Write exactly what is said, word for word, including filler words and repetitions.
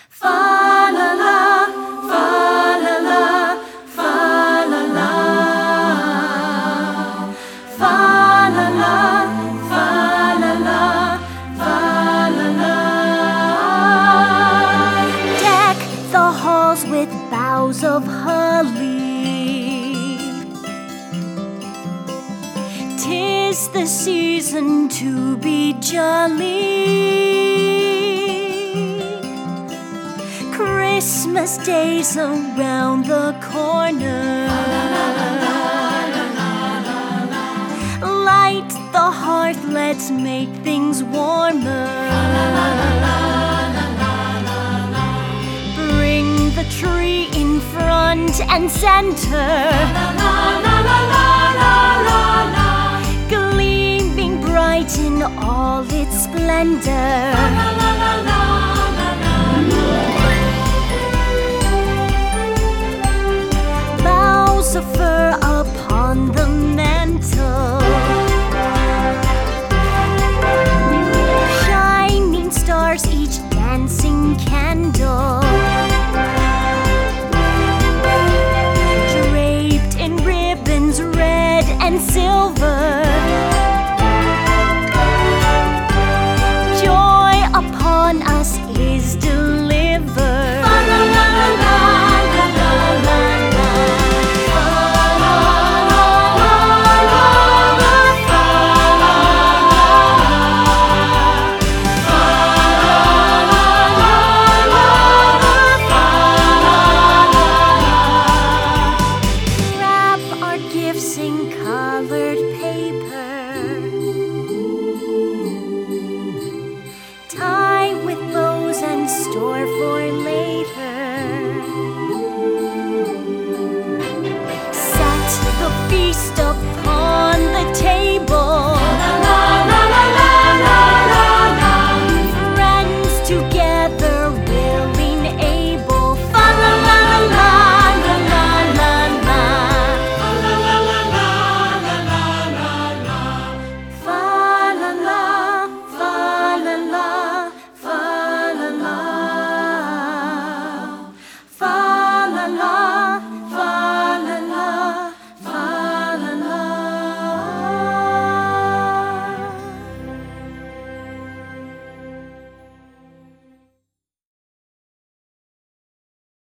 Fa la la, fa la la, fa la la. Fa la la, fa la la, fa la la. Deck the halls with boughs of holly. 'Tis the season to be jolly. Christmas Day's around the corner. Light the hearth, let's make things warmer. Bring the tree in front and center. Gleaming bright in all its splendor. Boughs of fir upon the mantle. Shining stars, each dancing candle. Draped in ribbons red and silver. Joy upon us is divine.